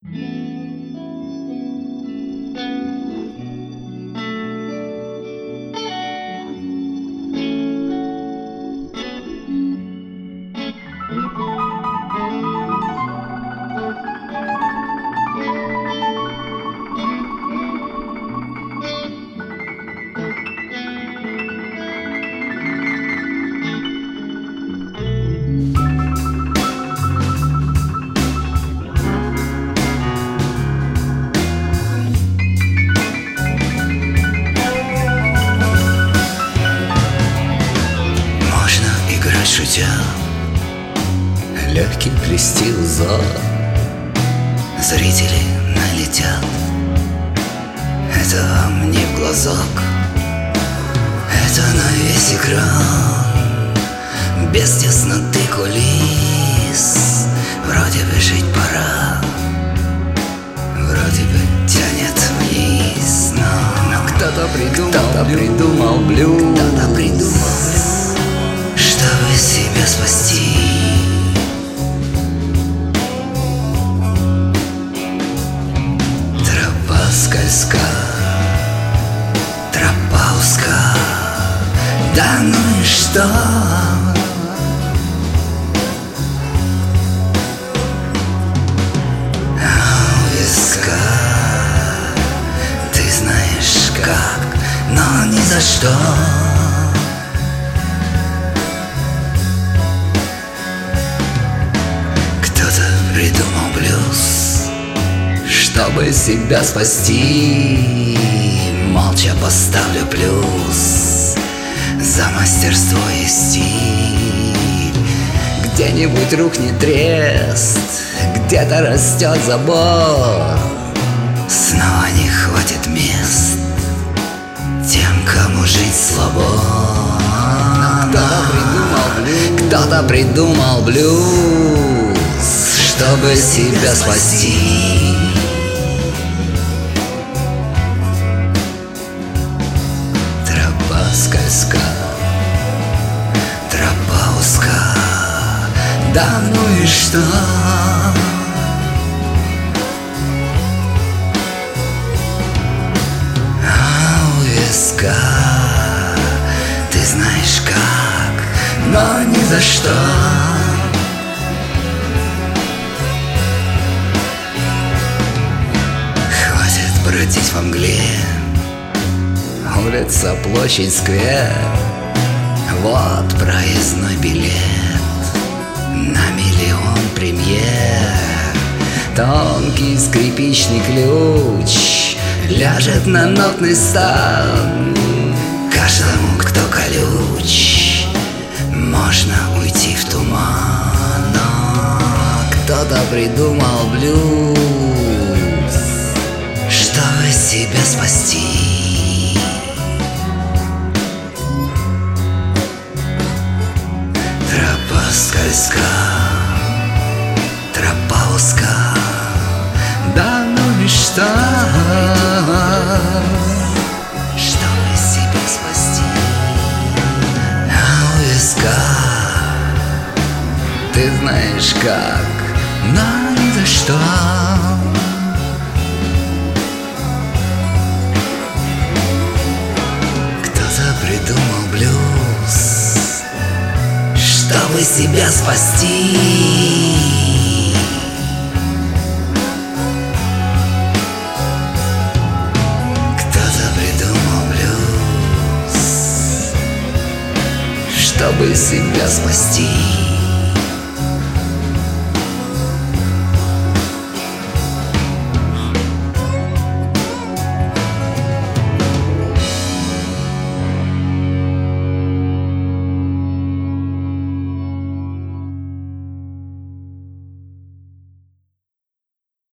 Шутя, легкий плести узор, зрители налетят. Это вам не в глазок, это на весь экран. Без тесноты кулис вроде бы жить пора, вроде бы тянет вниз. Но кто-то придумал блюз, кто-то придумал, чтобы себя спасти. Тропа скользка, тропа узка, да ну и что? А у виска ты знаешь как, но ни за что. Придумал блюз, чтобы себя спасти. Молча поставлю плюс за мастерство и стиль. Где-нибудь рухнет трест, где-то растет забор. Снова не хватит мест тем, кому жить слабо. Кто-то придумал блюз, чтобы себя спасти. Тропа скользка, тропа узка, да ну и что? А у виска ты знаешь как, но ни за что. Бродить во мгле, улица, площадь, сквер. Вот проездной билет на миллион премьер. Тонкий скрипичный ключ ляжет на нотный стан. Каждому, кто колюч, можно уйти в туман. Но кто-то придумал блюз, чтобы себя спасти. Тропа скользка, тропа узка, да ну и что? Чтобы себя спасти. А у виска ты знаешь как, но ни за что. Придумал блюз, чтобы себя спасти. Кто-то придумал блюз, чтобы себя спасти.